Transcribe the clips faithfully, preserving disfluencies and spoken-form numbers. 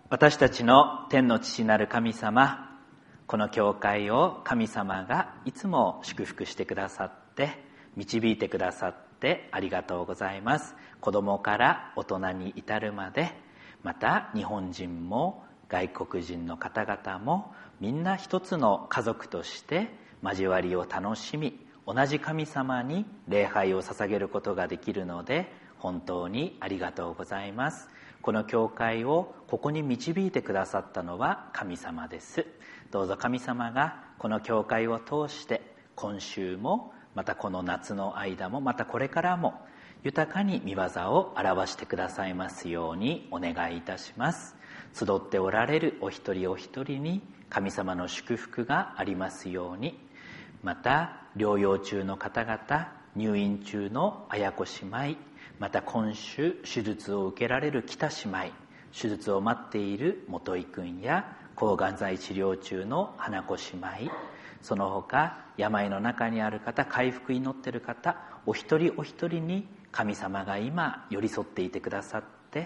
私たちの天の父なる神様、この教会を神様がいつも祝福してくださって導いてくださってありがとうございます。子供から大人に至るまで、また日本人も外国人の方々もみんな一つの家族として交わりを楽しみ、同じ神様に礼拝を捧げることができるので本当にありがとうございます。この教会をここに導いてくださったのは神様です。どうぞ神様がこの教会を通して今週もまたこの夏の間もまたこれからも豊かに御業を表してくださいますようにお願いいたします。集っておられるお一人お一人に神様の祝福がありますように、また療養中の方々、入院中の綾子姉妹、また今週手術を受けられる北姉妹、手術を待っている元井くんや抗がん剤治療中の花子姉妹、その他病の中にある方、回復祈っている方、お一人お一人に神様が今寄り添っていてくださって、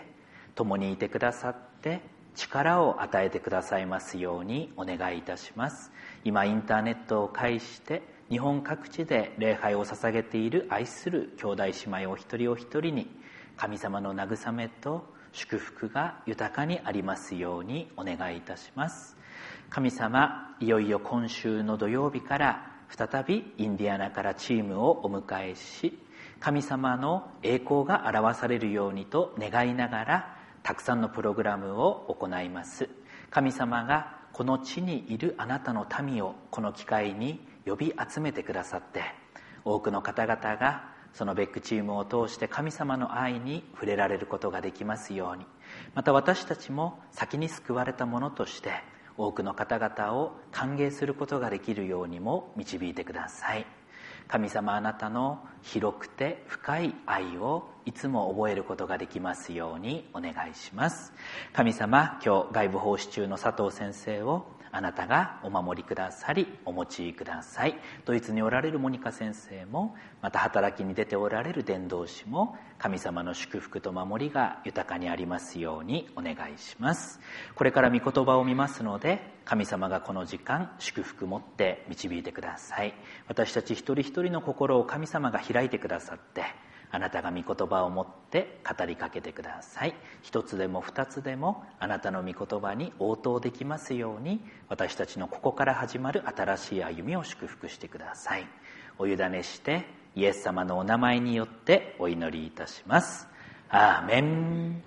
共にいてくださって力を与えてくださいますようにお願いいたします。今インターネットを介して日本各地で礼拝を捧げている愛する兄弟姉妹お一人お一人に神様の慰めと祝福が豊かにありますようにお願いいたします。神様、いよいよ今週の土曜日から再びインディアナからチームをお迎えし、神様の栄光が表されるようにと願いながらたくさんのプログラムを行います。神様がこの地にいるあなたの民をこの機会に呼び集めてくださって、多くの方々がそのベックチームを通して神様の愛に触れられることができますように、また私たちも先に救われた者として多くの方々を歓迎することができるようにも導いてください。神様、あなたの広くて深い愛をいつも覚えることができますようにお願いします。神様、今日外部奉仕中の佐藤先生をあなたがお守りくださりお持ちください。ドイツにおられるモニカ先生も、また働きに出ておられる伝道師も、神様の祝福と守りが豊かにありますようにお願いします。これから御言葉を見ますので、神様がこの時間祝福持って導いてください。私たち一人一人の心を神様が開いてくださって、あなたが御言葉を持って語りかけてください。一つでも二つでもあなたの御言葉に応答できますように、私たちのここから始まる新しい歩みを祝福してください。お委ねしてイエス様のお名前によってお祈りいたします。アーメン。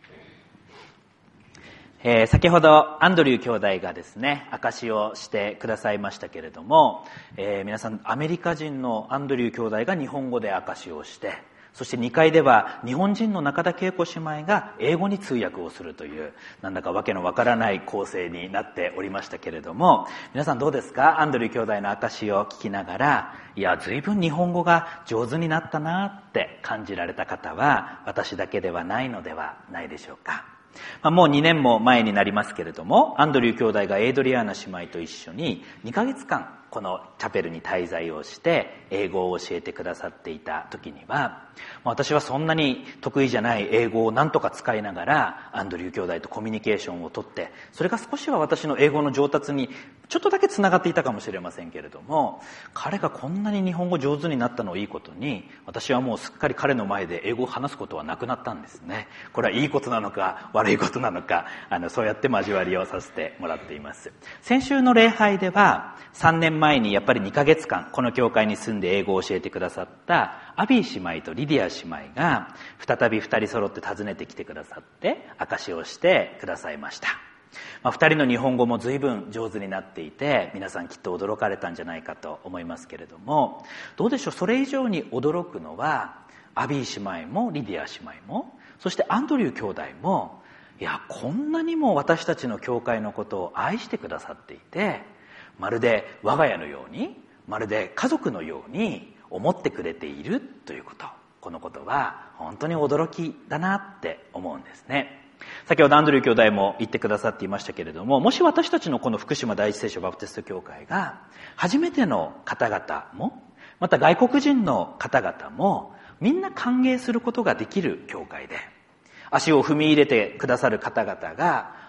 えー、先ほどアンドリュー兄弟がですね、証しをしてくださいましたけれども、えー、皆さんアメリカ人のアンドリュー兄弟が日本語で証しをして、そしてにかいでは日本人の中田恵子姉妹が英語に通訳をするという、なんだかわけのわからない構成になっておりましたけれども、皆さんどうですか？アンドリュー兄弟の証しを聞きながら、いや、随分日本語が上手になったなって感じられた方は私だけではないのではないでしょうか。まあ、もうにねんも前になりますけれども、アンドリュー兄弟がエイドリアーナ姉妹と一緒ににかげつかんこのチャペルに滞在をして英語を教えてくださっていた時には、私はそんなに得意じゃない英語を何とか使いながらアンドリュー兄弟とコミュニケーションをとって、それが少しは私の英語の上達にちょっとだけつながっていたかもしれませんけれども、彼がこんなに日本語上手になったのをいいことに、私はもうすっかり彼の前で英語を話すことはなくなったんですね。これはいいことなのか悪いことなのか、あのそうやって交わりをさせてもらっています。先週の礼拝ではさんねんまえにやっぱりにかげつかんこの教会に住んで英語を教えてくださったアビー姉妹とリディア姉妹が再び二人揃って訪ねてきてくださって証しをしてくださいました。まあ、二人の日本語も随分上手になっていて、皆さんきっと驚かれたんじゃないかと思いますけれども、どうでしょう、それ以上に驚くのはアビー姉妹もリディア姉妹も、そしてアンドリュー兄弟も、いや、こんなにも私たちの教会のことを愛してくださっていて、まるで我が家のように、まるで家族のように思ってくれているということ、このことは本当に驚きだなって思うんですね。先ほどアンドリュー兄弟も言ってくださっていましたけれども、もし私たちのこの福島第一聖書バプテスト教会が初めての方々も、また外国人の方々もみんな歓迎することができる教会で、足を踏み入れてくださる方々が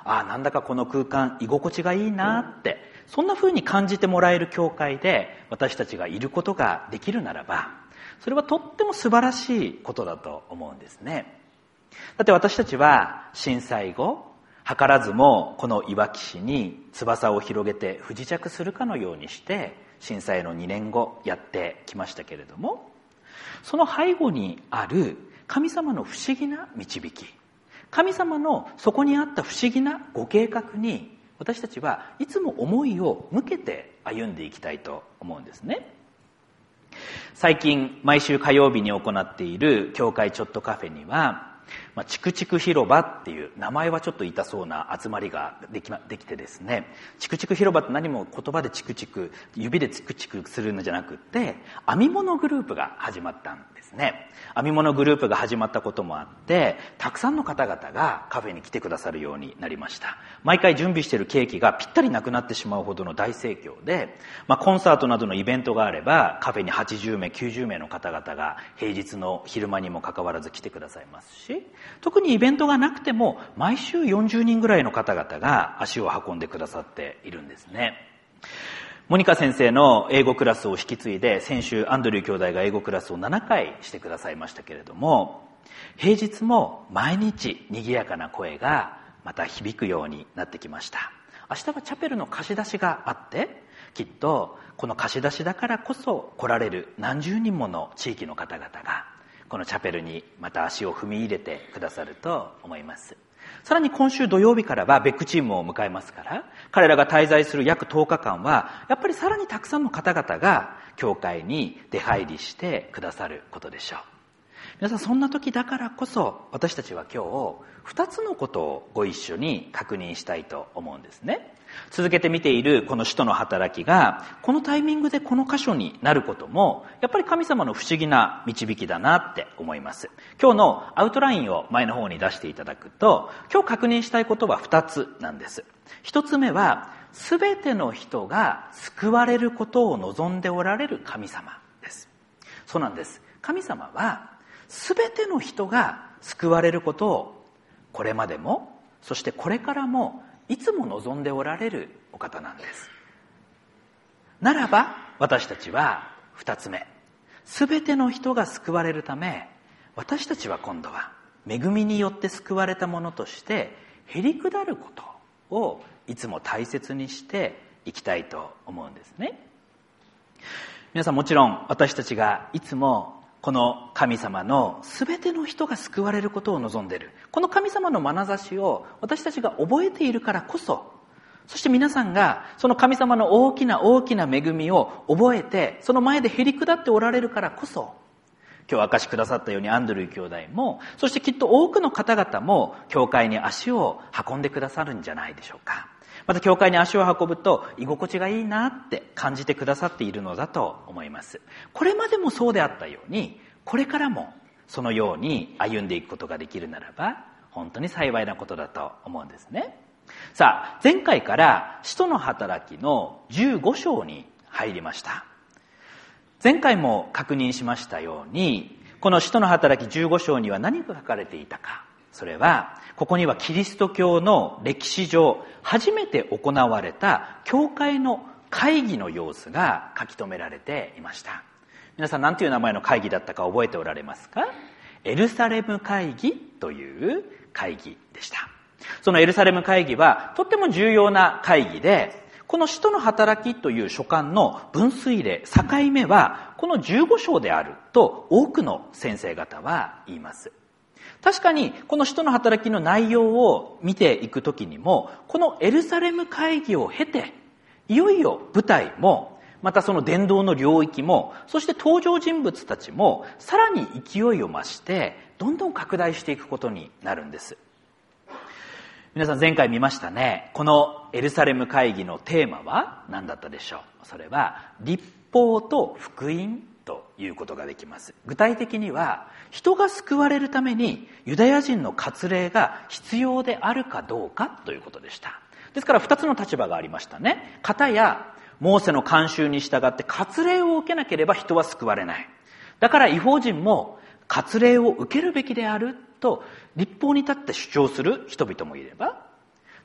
ああ、なんだかこの空間居心地がいいなって、そんな風に感じてもらえる教会で私たちがいることができるならば、それはとっても素晴らしいことだと思うんですね。だって私たちは震災後、図らずもこのいわき市に翼を広げて不時着するかのようにして震災のにねんごやってきましたけれども、その背後にある神様の不思議な導き、神様のそこにあった不思議なご計画に私たちはいつも思いを向けて歩んでいきたいと思うんですね。最近毎週火曜日に行っている教会ちょっとカフェには、まあ、チクチク広場っていう名前はちょっと痛そうな集まりができ、できてですね、チクチク広場って何も言葉でチクチク、指でチクチクするのじゃなくって、編み物グループが始まったんですね。編み物グループが始まったこともあって、たくさんの方々がカフェに来てくださるようになりました。毎回準備しているケーキがぴったりなくなってしまうほどの大盛況で、まあ、コンサートなどのイベントがあれば、カフェにはちじゅうめい、きゅうじゅうめいの方々が平日の昼間にもかかわらず来てくださいますし、特にイベントがなくても毎週よんじゅうにんぐらいの方々が足を運んでくださっているんですね。モニカ先生の英語クラスを引き継いで、先週アンドリュー兄弟が英語クラスをななかいしてくださいましたけれども、平日も毎日賑やかな声がまた響くようになってきました。明日はチャペルの貸し出しがあって、きっとこの貸し出しだからこそ来られる何十人もの地域の方々がこのチャペルにまた足を踏み入れてくださると思います。さらに今週土曜日からはベックチームを迎えますから、彼らが滞在する約とおかかんはやっぱりさらにたくさんの方々が教会に出入りしてくださることでしょう。皆さん、そんな時だからこそ私たちは今日二つのことをご一緒に確認したいと思うんですね。続けて見ているこの使徒の働きがこのタイミングでこの箇所になることもやっぱり神様の不思議な導きだなって思います。今日のアウトラインを前の方に出していただくと、今日確認したいことは二つなんです。一つ目は、すべての人が救われることを望んでおられる神様です。そうなんです。神様はすべての人が救われることをこれまでも、そしてこれからもいつも望んでおられるお方なんです。ならば私たちは二つ目、すべての人が救われるため、私たちは今度は恵みによって救われたものとしてへりくだることをいつも大切にしていきたいと思うんですね。皆さん、もちろん私たちがいつもこの神様のすべての人が救われることを望んでいる、この神様の眼差しを私たちが覚えているからこそ、そして皆さんがその神様の大きな大きな恵みを覚えて、その前でへりくだっておられるからこそ、今日明かしくださったようにアンドリュー兄弟も、そしてきっと多くの方々も教会に足を運んでくださるんじゃないでしょうか。また教会に足を運ぶと居心地がいいなって感じてくださっているのだと思います。これまでもそうであったように、これからもそのように歩んでいくことができるならば本当に幸いなことだと思うんですね。さあ、前回から使徒の働きのじゅうご章に入りました。前回も確認しましたように、この使徒の働きじゅうご章には何が書かれていたか。それは、ここにはキリスト教の歴史上初めて行われた教会の会議の様子が書き留められていました。皆さん、何という名前の会議だったか覚えておられますか？エルサレム会議という会議でした。そのエルサレム会議はとっても重要な会議で、この使徒の働きという書簡の分水嶺、境目はこのじゅうご章であると多くの先生方は言います。確かにこの使徒の働きの内容を見ていくときにも、このエルサレム会議を経て、いよいよ舞台も、またその伝道の領域も、そして登場人物たちもさらに勢いを増してどんどん拡大していくことになるんです。皆さん、前回見ましたね。このエルサレム会議のテーマは何だったでしょう。それは律法と福音ということができます。具体的には、人が救われるためにユダヤ人の割礼が必要であるかどうかということでした。ですから二つの立場がありましたね。片やモーセの慣習に従って割礼を受けなければ人は救われない。だから異邦人も割礼を受けるべきであると立法に立って主張する人々もいれば、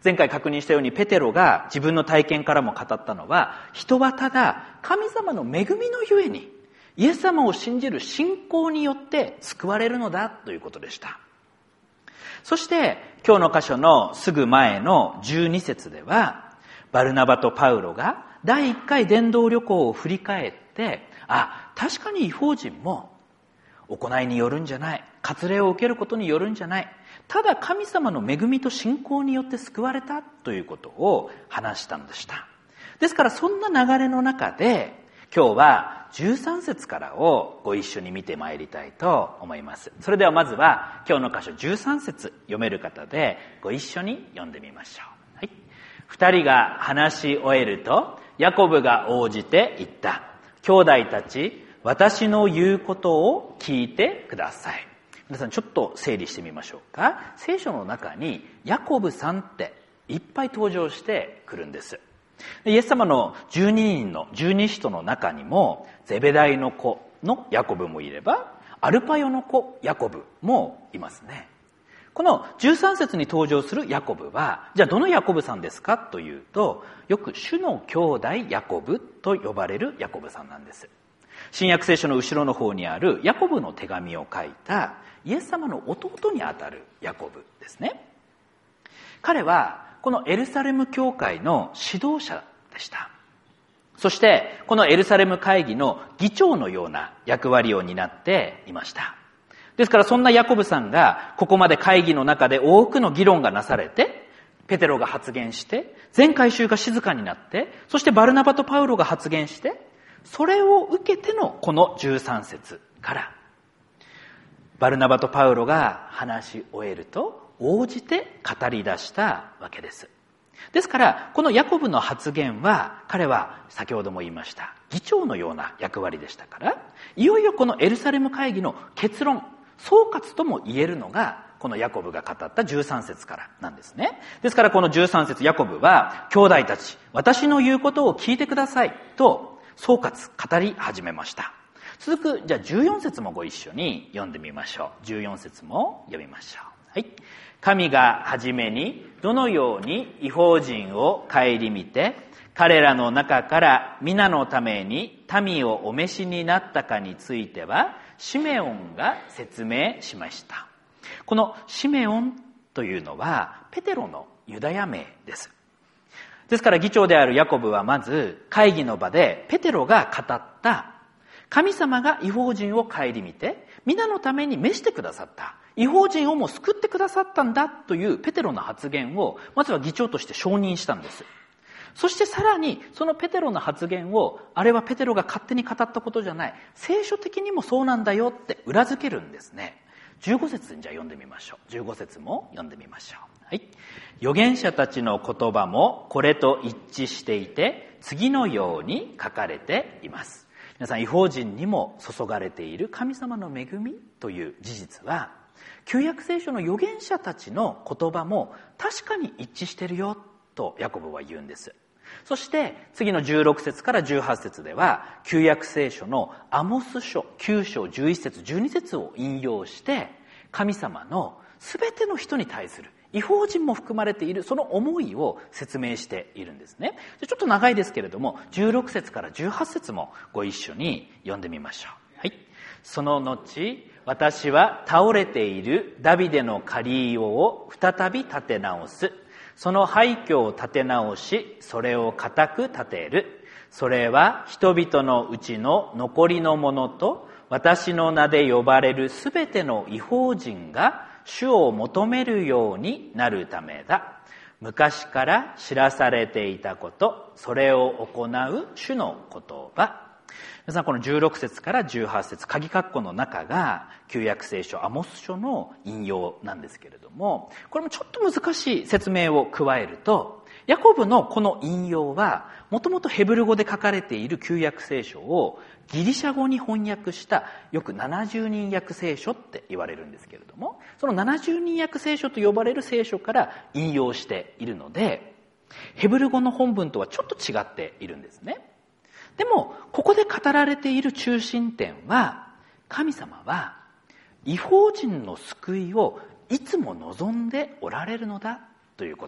前回確認したようにペテロが自分の体験からも語ったのは、人はただ神様の恵みのゆえにイエス様を信じる信仰によって救われるのだということでした。そして今日の箇所のすぐ前のじゅうに節では、バルナバとパウロが第一回伝道旅行を振り返って、あ、確かに異邦人も行いによるんじゃない、割礼を受けることによるんじゃない、ただ神様の恵みと信仰によって救われたということを話したんでした。ですからそんな流れの中で、今日はじゅうさん節からをご一緒に見てまいりたいと思います。それではまずは今日の箇所じゅうさん節読める方でご一緒に読んでみましょう。はい。二人が話し終えると、ヤコブが応じて言った。兄弟たち、私の言うことを聞いてください。皆さんちょっと整理してみましょうか。聖書の中にヤコブさんっていっぱい登場してくるんです。イエス様のじゅうににんの十二使徒の中にも、ゼベダイの子のヤコブもいれば、アルパヨの子ヤコブもいますね。このじゅうさん節に登場するヤコブは、じゃあどのヤコブさんですかというと、よく主の兄弟ヤコブと呼ばれるヤコブさんなんです。新約聖書の後ろの方にあるヤコブの手紙を書いたイエス様の弟にあたるヤコブですね。彼はこのエルサレム教会の指導者でした。そしてこのエルサレム会議の議長のような役割を担っていました。ですからそんなヤコブさんがここまで会議の中で多くの議論がなされて、ペテロが発言して、全会衆が静かになって、そしてバルナバとパウロが発言して、それを受けてのこのじゅうさん節から、バルナバとパウロが話し終えると応じて語り出したわけです。ですからこのヤコブの発言は、彼は先ほども言いました議長のような役割でしたから、いよいよこのエルサレム会議の結論、総括とも言えるのがこのヤコブが語ったじゅうさん節からなんですね。ですからこのじゅうさん節、ヤコブは、兄弟たち、私の言うことを聞いてくださいと総括語り始めました。続くじゃあじゅうよん節もご一緒に読んでみましょう。じゅうよん節も読みましょう。はい。神がはじめにどのように異邦人を顧みて、彼らの中から皆のために民をお召しになったかについては、シメオンが説明しました。このシメオンというのはペテロのユダヤ名です。ですから議長であるヤコブはまず会議の場でペテロが語った神様が異邦人を顧みて皆のために召してくださった、異邦人をも救ってくださったんだというペテロの発言をまずは議長として承認したんです。そしてさらにそのペテロの発言を、あれはペテロが勝手に語ったことじゃない、聖書的にもそうなんだよって裏付けるんですね。じゅうご節にじゃあ読んでみましょう。じゅうご節も読んでみましょう。はい。預言者たちの言葉もこれと一致していて、次のように書かれています。皆さん、異邦人にも注がれている神様の恵みという事実は、旧約聖書の預言者たちの言葉も確かに一致してるよとヤコブは言うんです。そして次のじゅうろく節からじゅうはち節では、旧約聖書のアモス書きゅう章じゅういち節じゅうに節を引用して、神様のすべての人に対する、異邦人も含まれているその思いを説明しているんですね。ちょっと長いですけれども、じゅうろく節からじゅうはち節もご一緒に読んでみましょう。はい。その後、私は倒れているダビデのカリオを再び立て直す。その廃墟を立て直し、それを固く立てる。それは人々のうちの残りのものと、私の名で呼ばれるすべての異邦人が主を求めるようになるためだ。昔から知らされていたこと、それを行う主の言葉。皆さん、このじゅうろく節からじゅうはち節、鍵括弧の中が旧約聖書アモス書の引用なんですけれども、これもちょっと難しい説明を加えると、ヤコブのこの引用はもともとヘブル語で書かれている旧約聖書をギリシャ語に翻訳した、よくななじゅうにん訳聖書って言われるんですけれども、そのななじゅうにん訳聖書と呼ばれる聖書から引用しているので、ヘブル語の本文とはちょっと違っているんですね。でもここで語られている中心点は、神様は異邦人の救いをいつも望んでおられるのだということ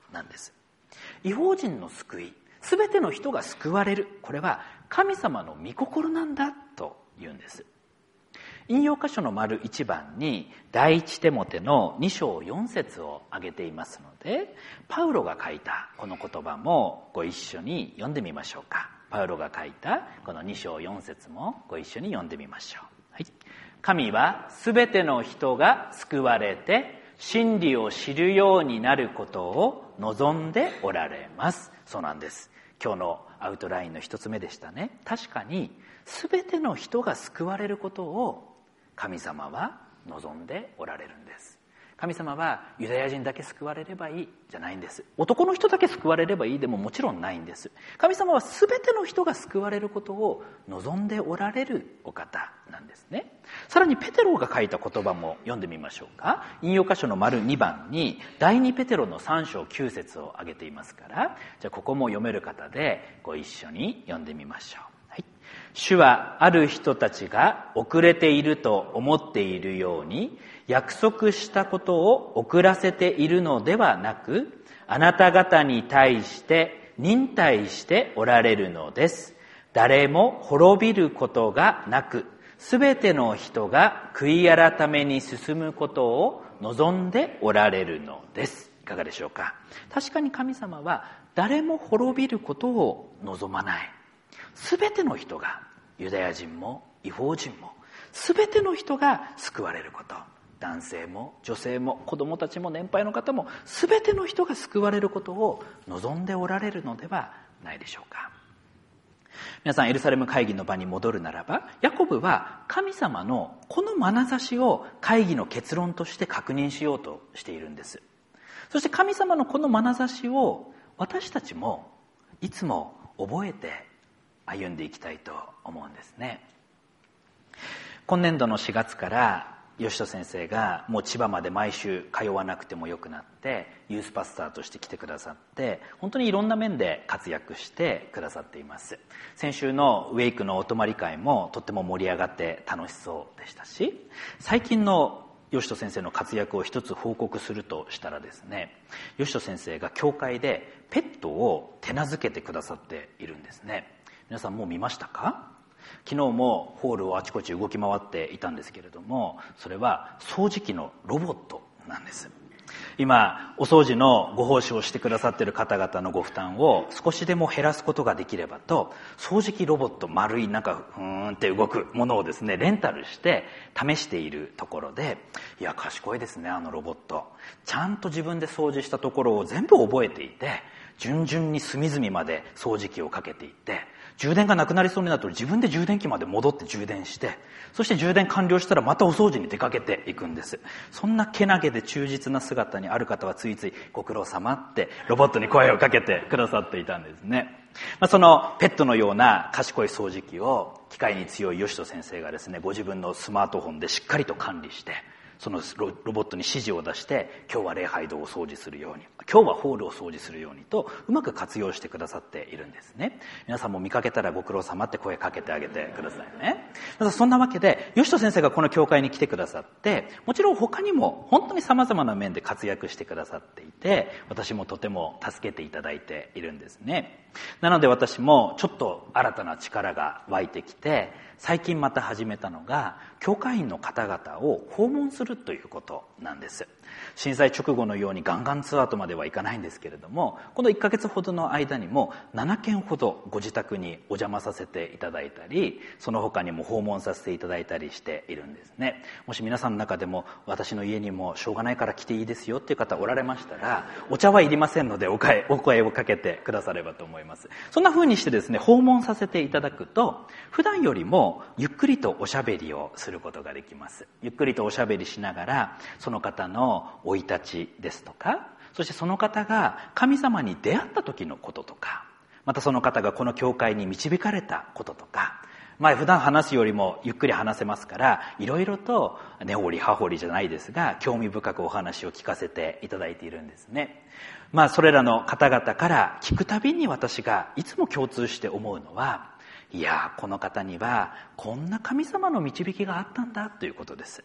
なんです。異邦人の救い、すべての人が救われる、これは神様の御心なんだと言うんです。引用箇所の丸一番に第一テモテのに章よん節を挙げていますので、パウロが書いたこの言葉もご一緒に読んでみましょうか。パウロが書いたこのに章よん節もご一緒に読んでみましょう。はい、神はすべての人が救われて真理を知るようになることを望んでおられます。そうなんです。今日のアウトラインの一つ目でしたね。確かにすべての人が救われることを神様は望んでおられるんです。神様はユダヤ人だけ救われればいいじゃないんです。男の人だけ救われればいいでももちろんないんです。神様はすべての人が救われることを望んでおられるお方なんですね。さらにペテロが書いた言葉も読んでみましょうか。引用箇所の丸に番に第二ペテロのさん章きゅう節を挙げていますから、じゃあここも読める方でご一緒に読んでみましょう。主はある人たちが遅れていると思っているように、約束したことを遅らせているのではなく、あなた方に対して忍耐しておられるのです。誰も滅びることがなく、すべての人が悔い改めに進むことを望んでおられるのです。いかがでしょうか。確かに神様は誰も滅びることを望まない。すべての人が、ユダヤ人も異邦人も、すべての人が救われること、男性も女性も子供たちも年配の方も、すべての人が救われることを望んでおられるのではないでしょうか。皆さん、エルサレム会議の場に戻るならば、ヤコブは神様のこの眼差しを会議の結論として確認しようとしているんです。そして神様のこの眼差しを私たちもいつも覚えて歩んでいきたいと思うんですね。今年度のしがつから吉戸先生がもう千葉まで毎週通わなくてもよくなって、ユースパスターとして来てくださって、本当にいろんな面で活躍してくださっています。先週のウェイクのお泊まり会もとっても盛り上がって楽しそうでしたし、最近の吉戸先生の活躍を一つ報告するとしたらですね、吉戸先生が教会でペットを手なずけてくださっているんですね。皆さんもう見ましたか？昨日もホールをあちこち動き回っていたんですけれども、それは掃除機のロボットなんです。今お掃除のご奉仕をしてくださっている方々のご負担を少しでも減らすことができればと、掃除機ロボット、丸いなんかふーんって動くものをですねレンタルして試しているところで、いや賢いですね、あのロボット。ちゃんと自分で掃除したところを全部覚えていて、順々に隅々まで掃除機をかけていって、充電がなくなりそうになると自分で充電器まで戻って充電して、そして充電完了したらまたお掃除に出かけていくんです。そんなけなげで忠実な姿にある方はついついご苦労様ってロボットに声をかけてくださっていたんですね。まあ、そのペットのような賢い掃除機を機械に強い吉戸先生がですね、ご自分のスマートフォンでしっかりと管理して、そのロボットに指示を出して、今日は礼拝堂を掃除するように、今日はホールを掃除するようにとうまく活用してくださっているんですね。皆さんも見かけたらご苦労様って声かけてあげてくださいね。そんなわけで吉戸先生がこの教会に来てくださって、もちろん他にも本当に様々な面で活躍してくださっていて、私もとても助けていただいているんですね。なので私もちょっと新たな力が湧いてきて、最近また始めたのが教会員の方々を訪問するということなんです。震災直後のようにガンガンツアーとまではいかないんですけれども、このいっかげつほどの間にもななけんほどご自宅にお邪魔させていただいたり、その他にも訪問させていただいたりしているんですね。もし皆さんの中でも私の家にもしょうがないから来ていいですよっていう方おられましたら、お茶はいりませんのでお声、お声をかけてくださればと思います。そんな風にしてですね、訪問させていただくと、普段よりもゆっくりとおしゃべりをすることができます。ゆっくりとおしゃべりしながら、その方の生い立ちですとか、そしてその方が神様に出会った時のこととか、またその方がこの教会に導かれたこととか、まあ普段話すよりもゆっくり話せますから、いろいろと根掘り葉掘りじゃないですが、興味深くお話を聞かせていただいているんですね。まあそれらの方々から聞くたびに私がいつも共通して思うのは、いやこの方にはこんな神様の導きがあったんだということです。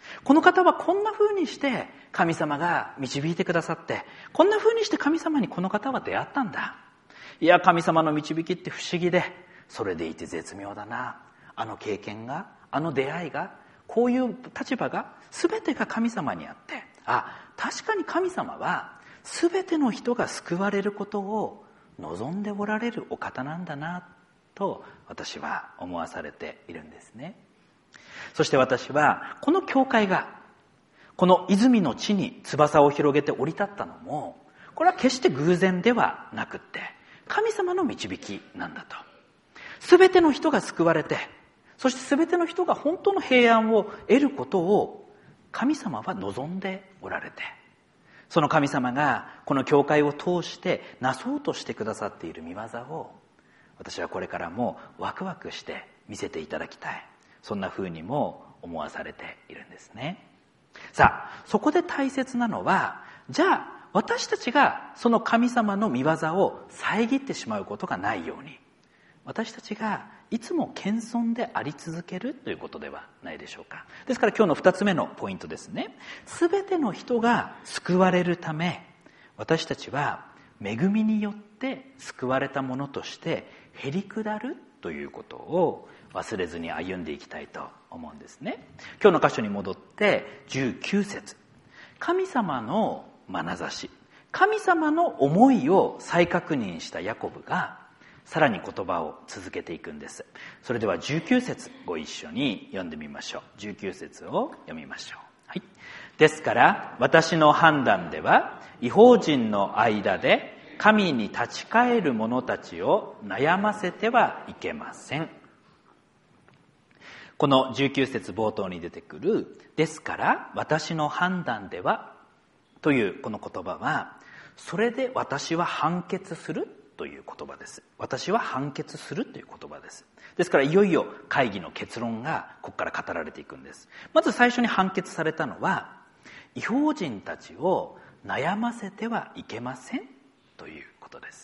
この方はこんな風にして神様が導いてくださって、こんな風にして神様にこの方は出会ったんだ。いや、神様の導きって不思議で、それでいて絶妙だな。あの経験が、あの出会いが、こういう立場が全てが神様にあって、あ、確かに神様は全ての人が救われることを望んでおられるお方なんだなと私は思わされているんですね。そして私はこの教会がこの泉の地に翼を広げて降り立ったのも、これは決して偶然ではなくって神様の導きなんだと。全ての人が救われて、そして全ての人が本当の平安を得ることを神様は望んでおられて、その神様がこの教会を通してなそうとしてくださっている御業を、私はこれからもワクワクして見せていただきたい、そんな風にも思わされているんですね。さあ、そこで大切なのは、じゃあ私たちがその神様の御業を遮ってしまうことがないように、私たちがいつも謙遜であり続けるということではないでしょうか。ですから今日の二つ目のポイントですね。すべての人が救われるため、私たちは恵みによって救われたものとしてへりくだるということを忘れずに歩んでいきたいと思うんですね。今日の箇所に戻ってじゅうきゅう節、神様の眼差し、神様の思いを再確認したヤコブがさらに言葉を続けていくんです。それではじゅうきゅう節ご一緒に読んでみましょう。じゅうきゅう節を読みましょう。はい。ですから私の判断では異邦人の間で神に立ち返る者たちを悩ませてはいけません。このじゅうきゅう節冒頭に出てくるですから私の判断ではというこの言葉は、それで私は判決するという言葉です。私は判決するという言葉です。ですからいよいよ会議の結論がここから語られていくんです。まず最初に判決されたのは、異邦人たちを悩ませてはいけませんということです。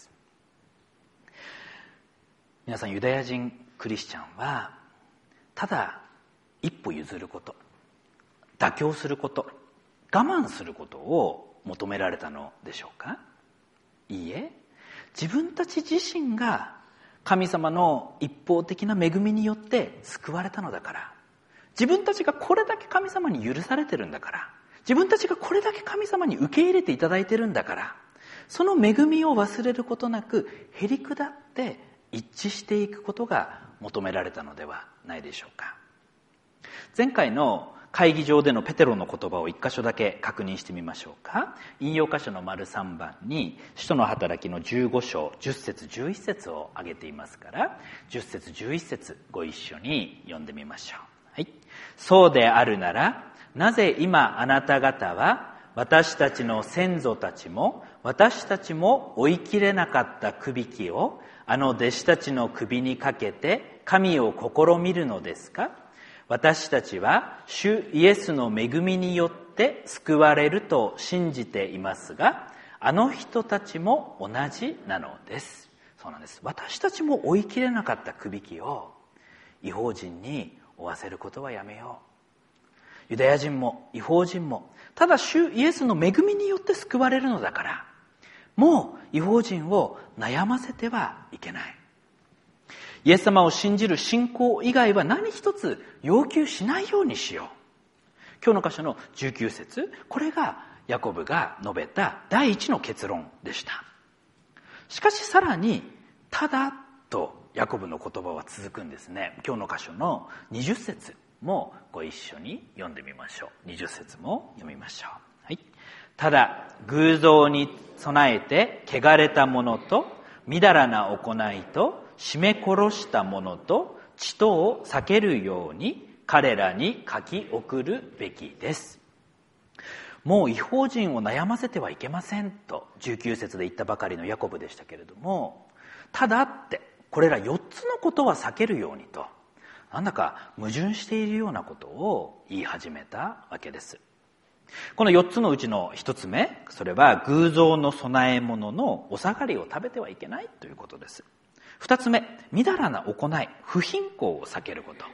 皆さん、ユダヤ人クリスチャンはただ一歩譲ること、妥協すること、我慢することを求められたのでしょうか？いいえ、自分たち自身が神様の一方的な恵みによって救われたのだから、自分たちがこれだけ神様に許されてるんだから、自分たちがこれだけ神様に受け入れていただいてるんだから、その恵みを忘れることなくへりくだって一致していくことが求められたのではないでしょうか。前回の会議場でのペテロの言葉を一箇所だけ確認してみましょうか。引用箇所の丸さんばんに使徒の働きのじゅうご章じゅっ節じゅういち節を挙げていますから、じゅっ節じゅういち節ご一緒に読んでみましょう。はい。そうであるなら、なぜ今あなた方は私たちの先祖たちも私たちも追いきれなかったくびきをあの弟子たちの首にかけて神を試みるのですか？私たちは主イエスの恵みによって救われると信じていますが、あの人たちも同じなのです。そうなんです。私たちも追いきれなかったくびきを異邦人に負わせることはやめよう。ユダヤ人も異邦人もただ主イエスの恵みによって救われるのだから、もう異邦人を悩ませてはいけない。イエス様を信じる信仰以外は何一つ要求しないようにしよう。今日の箇所のじゅうきゅう節、これがヤコブが述べた第一の結論でした。しかしさらに、ただとヤコブの言葉は続くんですね。今日の箇所のにじゅっ節もご一緒に読んでみましょう。にじゅっ節も読みましょう。はい。ただ偶像に備えて汚れたものとみだらな行いと絞め殺した者と血とを避けるように彼らに書き送るべきです。もう異邦人を悩ませてはいけませんとじゅうきゅう節で言ったばかりのヤコブでしたけれども、ただってこれらよっつのことは避けるようにと、なんだか矛盾しているようなことを言い始めたわけです。このよっつのうちのひとつめ、それは偶像の供え物のお下がりを食べてはいけないということです。二つ目、みだらな行い、不貧困を避けること。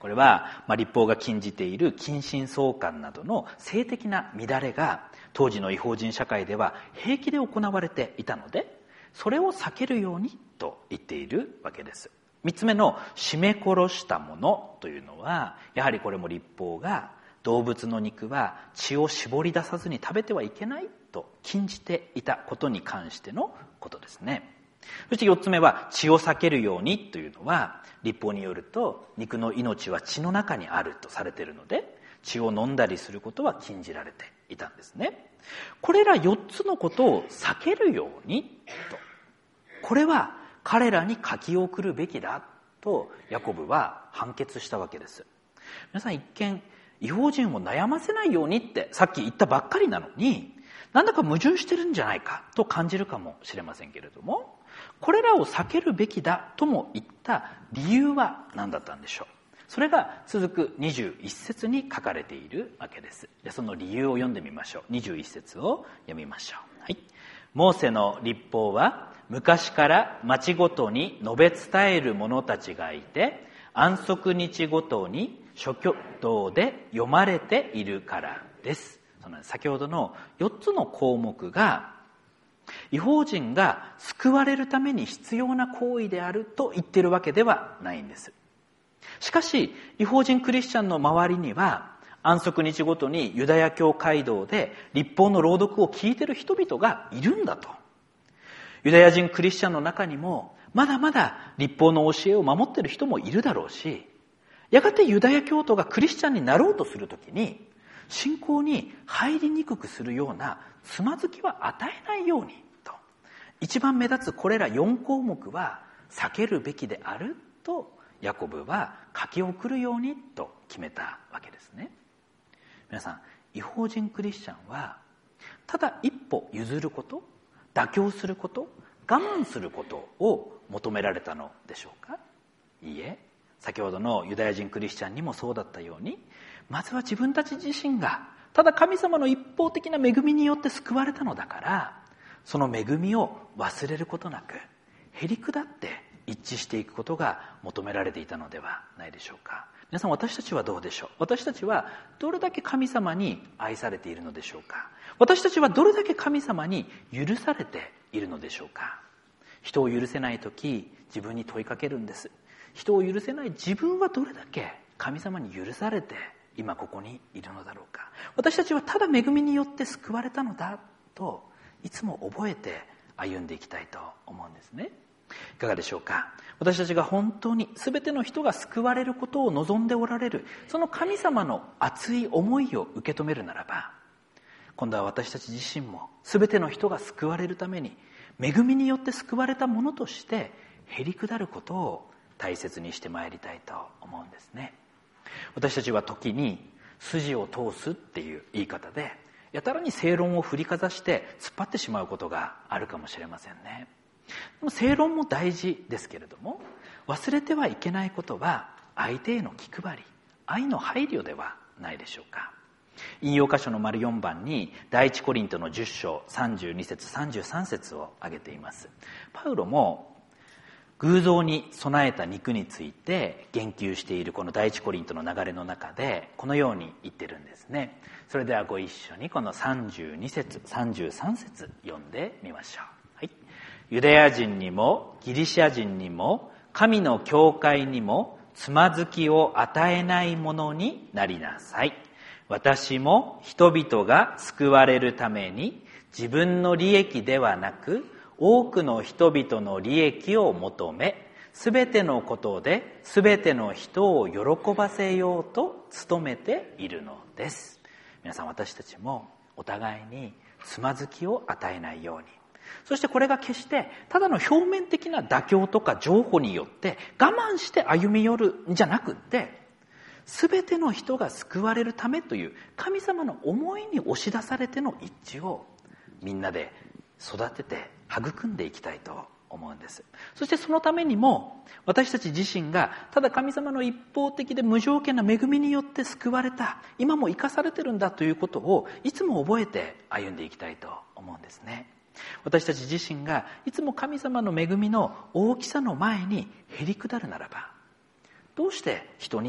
これは、まあ、律法が禁じている近親相関などの性的な乱れが当時の異邦人社会では平気で行われていたので、それを避けるようにと言っているわけです。三つ目の絞め殺したものというのは、やはりこれも律法が動物の肉は血を絞り出さずに食べてはいけないと禁じていたことに関してのことですね。そして四つ目は血を避けるようにというのは、律法によると肉の命は血の中にあるとされているので、血を飲んだりすることは禁じられていたんですね。これら四つのことを避けるようにと、これは彼らに書き送るべきだとヤコブは判決したわけです。皆さん、一見異邦人を悩ませないようにってさっき言ったばっかりなのに、なんだか矛盾してるんじゃないかと感じるかもしれませんけれども、これらを避けるべきだとも言った理由は何だったんでしょう。それが続くにじゅういち節に書かれているわけです。で、その理由を読んでみましょう。にじゅういち節を読みましょう。はい。モーセの律法は昔から町ごとに述べ伝える者たちがいて、安息日ごとに諸教導で読まれているからです。その先ほどのよっつの項目が異邦人が救われるために必要な行為であると言っているわけではないんです。しかし異邦人クリスチャンの周りには、安息日ごとにユダヤ教街道で律法の朗読を聞いている人々がいるんだと。ユダヤ人クリスチャンの中にもまだまだ律法の教えを守っている人もいるだろうし、やがてユダヤ教徒がクリスチャンになろうとするときに信仰に入りにくくするようなつまずきは与えないようにと、一番目立つこれらよん項目は避けるべきであるとヤコブは書き送るようにと決めたわけですね。皆さん、異邦人クリスチャンはただ一歩譲ること、妥協すること、我慢することを求められたのでしょうか。いいえ、先ほどのユダヤ人クリスチャンにもそうだったように、まずは自分たち自身がただ神様の一方的な恵みによって救われたのだから、その恵みを忘れることなくへりくだって一致していくことが求められていたのではないでしょうか。皆さん、私たちはどうでしょう。私たちはどれだけ神様に愛されているのでしょうか。私たちはどれだけ神様に許されているのでしょうか。人を許せないとき、自分に問いかけるんです。人を許せない自分はどれだけ神様に許されて今ここにいるのだろうか。私たちはただ恵みによって救われたのだといつも覚えて歩んでいきたいと思うんですね。いかがでしょうか。私たちが本当に全ての人が救われることを望んでおられる、その神様の熱い思いを受け止めるならば、今度は私たち自身も全ての人が救われるために恵みによって救われたものとしてへりくだることを大切にしてまいりたいと思うんですね。私たちは時に筋を通すっていう言い方でやたらに正論を振りかざして突っ張ってしまうことがあるかもしれませんね。でも正論も大事ですけれども、忘れてはいけないことは相手への気配り、愛の配慮ではないでしょうか。引用箇所の丸よんばんに第一コリントのじゅっ章さんじゅうに節さんじゅうさん節を挙げています。パウロも偶像に備えた肉について言及しているこの第一コリントの流れの中でこのように言ってるんですね。それではご一緒にこのさんじゅうに節さんじゅうさん節読んでみましょう。はい。ユダヤ人にもギリシャ人にも神の教会にもつまずきを与えないものになりなさい。私も人々が救われるために自分の利益ではなく多くの人々の利益を求め、すべてのことですべての人を喜ばせようと努めているのです。皆さん、私たちもお互いにつまずきを与えないように、そしてこれが決してただの表面的な妥協とか譲歩によって我慢して歩み寄るんじゃなくって、すべての人が救われるためという神様の思いに押し出されての一致をみんなで育てて育んでいきたいと思うんです。そしてそのためにも私たち自身がただ神様の一方的で無条件な恵みによって救われた、今も生かされてるんだということをいつも覚えて歩んでいきたいと思うんですね。私たち自身がいつも神様の恵みの大きさの前にへりくだるならば、どうして人に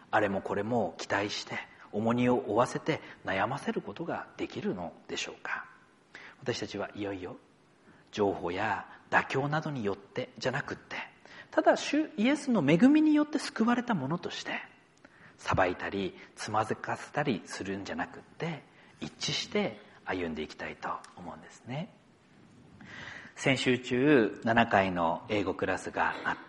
あれもこれも期待して重荷を負わせて悩ませることができるのでしょうか。私たちはいよいよ情報や妥協などによってじゃなくって、ただ主イエスの恵みによって救われたものとして裁いたりつまずかせたりするんじゃなくって、一致して歩んでいきたいと思うんですね。先週中ななかいの英語クラスがあって、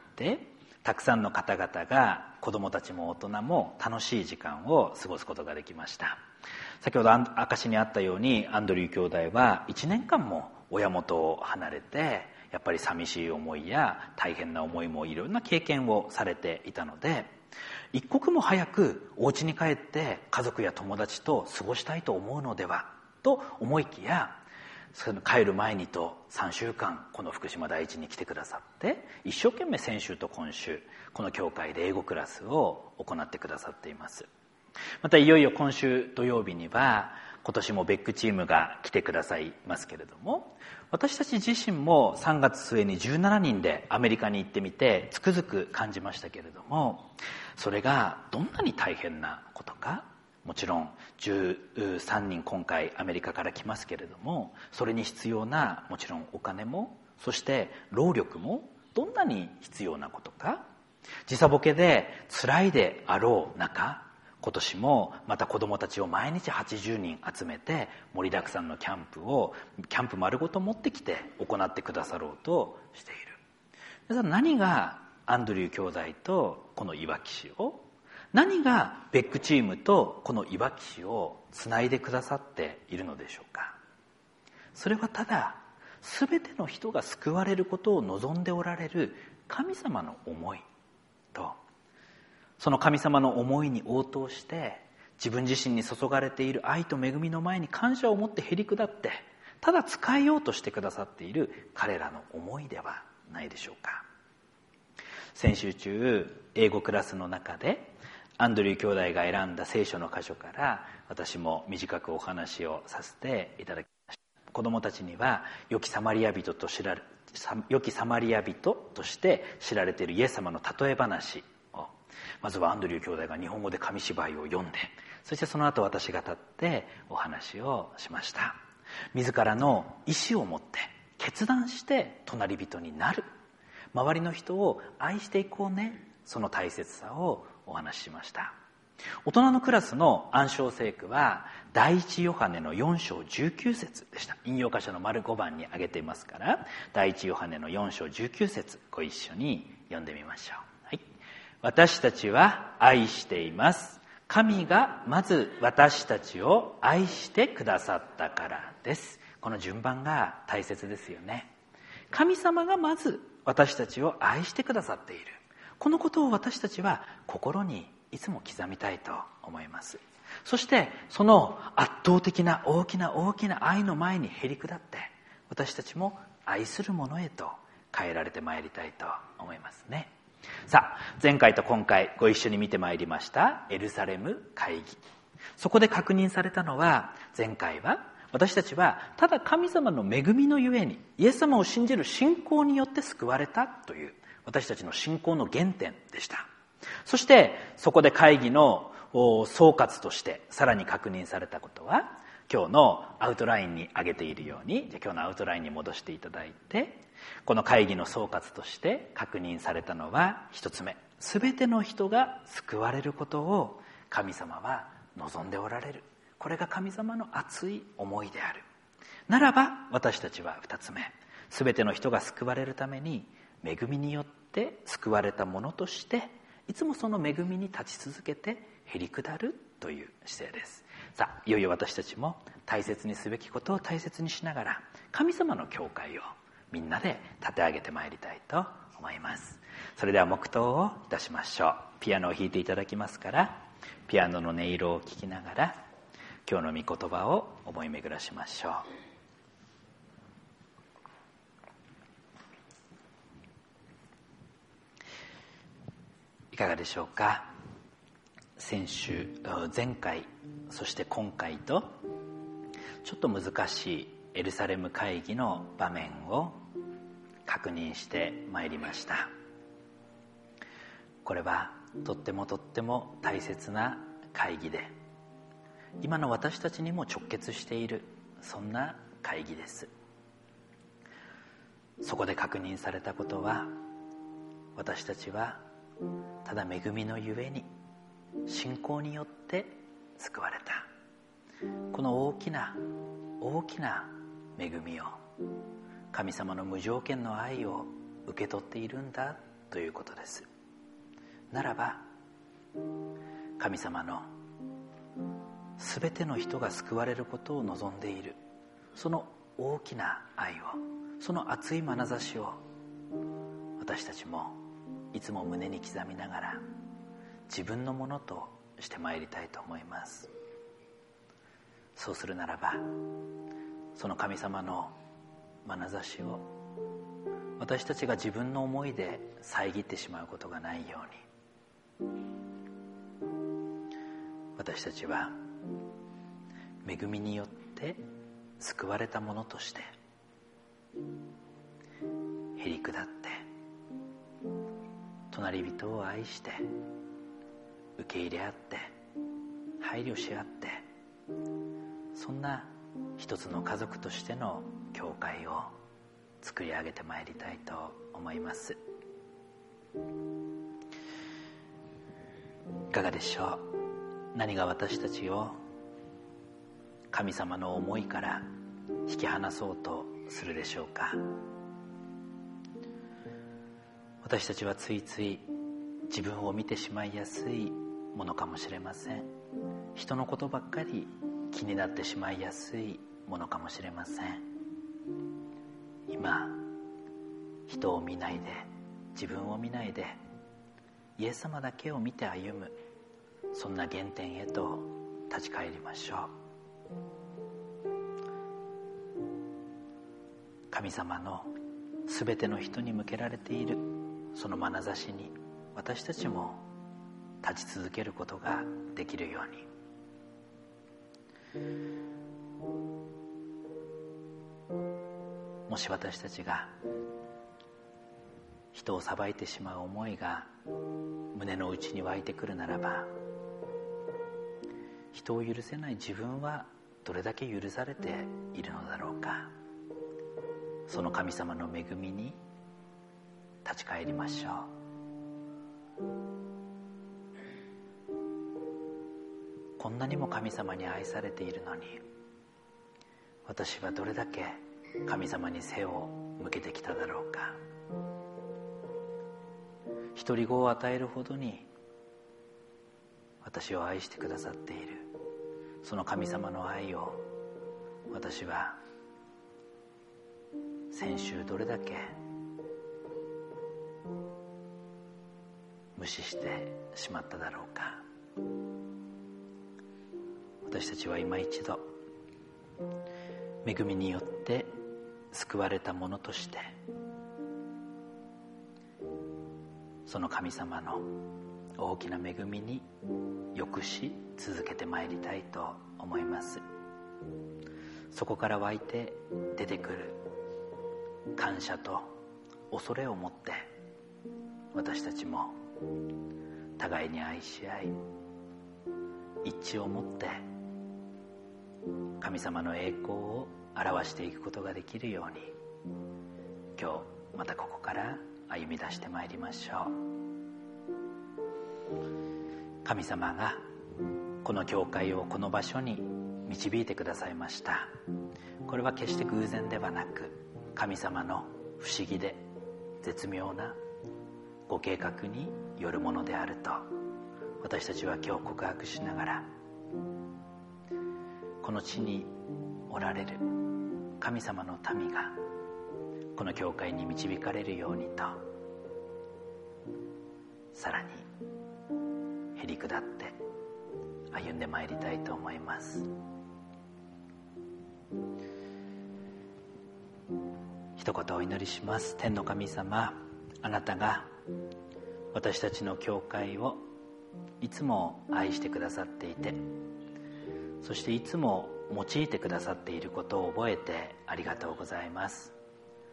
たくさんの方々が子どもたちも大人も楽しい時間を過ごすことができました。先ほど証にあったように、アンドリュー兄弟はいちねんかんも親元を離れて、やっぱり寂しい思いや大変な思いもいろんな経験をされていたので、一刻も早くお家に帰って家族や友達と過ごしたいと思うのではと思いきや、その帰る前にとさんしゅうかんこの福島第一に来てくださって、一生懸命先週と今週この教会で英語クラスを行ってくださっています。またいよいよ今週土曜日には今年もベックチームが来てくださいますけれども、私たち自身もさんがつ末にじゅうしちにんでアメリカに行ってみてつくづく感じましたけれども、それがどんなに大変なことか、もちろんじゅうさんにん今回アメリカから来ますけれども、それに必要なもちろんお金も、そして労力もどんなに必要なことか、時差ボケで辛いであろう中、今年もまた子どもたちを毎日はちじゅうにん集めて盛りだくさんのキャンプをキャンプ丸ごと持ってきて行ってくださろうとしている。皆さん、何がアンドリュー兄弟とこのいわき市を、何がベックチームとこのいわき市をつないでくださっているのでしょうか。それはただ全ての人が救われることを望んでおられる神様の思いと、その神様の思いに応答して自分自身に注がれている愛と恵みの前に感謝を持ってへり下って、ただ使えようとしてくださっている彼らの思いではないでしょうか。先週中英語クラスの中でアンドリュー兄弟が選んだ聖書の箇所から私も短くお話をさせていただきました。子どもたちには良きサマリア人と知られ良きサマリア人として知られているイエス様の例え話を、まずはアンドリュー兄弟が日本語で紙芝居を読んで、そしてその後私が立ってお話をしました。自らの意思を持って決断して隣人になる、周りの人を愛していこうね、その大切さをお話ししました。大人のクラスの暗唱聖句は第一ヨハネのよん章じゅうきゅう節でした。引用箇所の丸ごばんに挙げていますから、第一ヨハネのよん章じゅうきゅう節ご一緒に読んでみましょう。はい、私たちは愛しています。神がまず私たちを愛してくださったからです。この順番が大切ですよね。神様がまず私たちを愛してくださっている。このことを私たちは心にいつも刻みたいと思います。そしてその圧倒的な大きな大きな愛の前にへり下って、私たちも愛するものへと変えられてまいりたいと思いますね。さあ、前回と今回ご一緒に見てまいりましたエルサレム会議。そこで確認されたのは、前回は私たちはただ神様の恵みのゆえにイエス様を信じる信仰によって救われたという私たちの信仰の原点でした。そしてそこで会議の総括としてさらに確認されたことは、今日のアウトラインに挙げているように、じゃあ今日のアウトラインに戻していただいて、この会議の総括として確認されたのは一つ目、すべての人が救われることを神様は望んでおられる。これが神様の熱い思いである。ならば私たちは二つ目、すべての人が救われるために恵みによって救われたものとしていつもその恵みに立ち続けてへり下るという姿勢です。さあ、いよいよ私たちも大切にすべきことを大切にしながら神様の教会をみんなで立て上げてまいりたいと思います。それでは黙祷をいたしましょう。ピアノを弾いていただきますから、ピアノの音色を聞きながら今日の御言葉を思い巡らしましょう。いかがでしょうか。先週、前回、そして今回とちょっと難しいエルサレム会議の場面を確認してまいりました。これはとってもとっても大切な会議で、今の私たちにも直結している、そんな会議です。そこで確認されたことは、私たちはただ恵みのゆえに信仰によって救われた、この大きな大きな恵みを、神様の無条件の愛を受け取っているんだということです。ならば神様のすべての人が救われることを望んでいる、その大きな愛を、その熱い眼差しを私たちもいつも胸に刻みながら自分のものとしてまいりたいと思います。そうするならば、その神様の眼差しを私たちが自分の思いで遮ってしまうことがないように、私たちは恵みによって救われたものとしてへり下って隣人を愛して受け入れ合って配慮し合って、そんな一つの家族としての教会を作り上げてまいりたいと思います。いかがでしょう。何が私たちを神様の思いから引き離そうとするでしょうか。私たちはついつい自分を見てしまいやすいものかもしれません。人のことばっかり気になってしまいやすいものかもしれません。今人を見ないで、自分を見ないで、イエス様だけを見て歩む、そんな原点へと立ち返りましょう。神様のすべての人に向けられているその眼差しに私たちも立ち続けることができるように、もし私たちが人を裁いてしまう思いが胸の内に湧いてくるならば、人を許せない自分はどれだけ許されているのだろうか。その神様の恵みに立ち返りましょう。こんなにも神様に愛されているのに、私はどれだけ神様に背を向けてきただろうか。独り子を与えるほどに私を愛してくださっているその神様の愛を、私は先週どれだけ無視してしまっただろうか。私たちは今一度恵みによって救われたものとして、その神様の大きな恵みによくし続けてまいりたいと思います。そこから湧いて出てくる感謝と恐れを持って、私たちも互いに愛し合い、一致を持って神様の栄光を表していくことができるように、今日またここから歩み出してまいりましょう。神様がこの教会をこの場所に導いてくださいました。これは決して偶然ではなく、神様の不思議で絶妙なご計画によるものであると、私たちは今日告白しながら、この地におられる神様の民がこの教会に導かれるようにと、さらにへり下って歩んでまいりたいと思います。一言お祈りします。天の神様、あなたが私たちの教会をいつも愛してくださっていて、そしていつも用いてくださっていることを覚えてありがとうございます。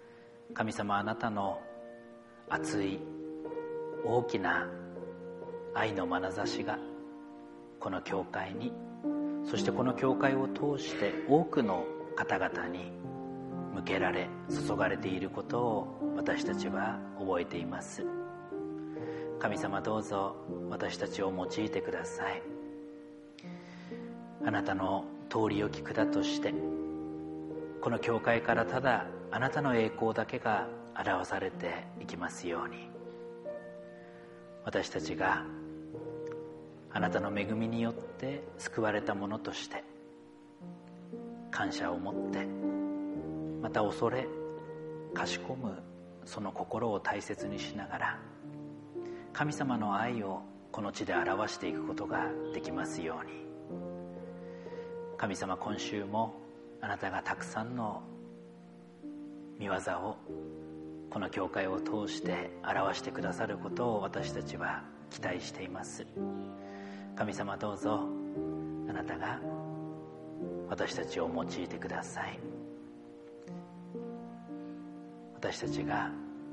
神様、あなたの熱い大きな愛の眼差しがこの教会に、そしてこの教会を通して多くの方々に向けられ注がれていることを私たちは覚えています。神様、どうぞ私たちを用いてください。あなたの通りを聞くだとして、この教会からただあなたの栄光だけが表されていきますように、私たちがあなたの恵みによって救われたものとして感謝を持って、また恐れかしこむその心を大切にしながら、神様の愛をこの地で表していくことができますように。神様、今週もあなたがたくさんの御業をこの教会を通して表してくださることを私たちは期待しています。神様、どうぞあなたが私たちを用いてください。私たちが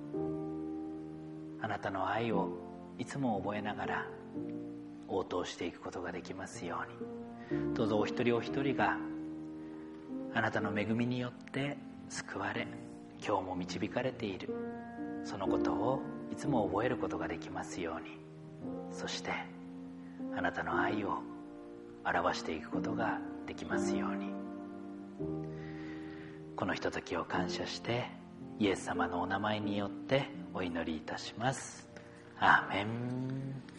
あなたの愛をいつも覚えながら応答していくことができますように。どうぞお一人お一人があなたの恵みによって救われ、今日も導かれている、そのことをいつも覚えることができますように。そしてあなたの愛を表していくことができますように。このひとときを感謝してイエス様のお名前によってお祈りいたします。アーメン。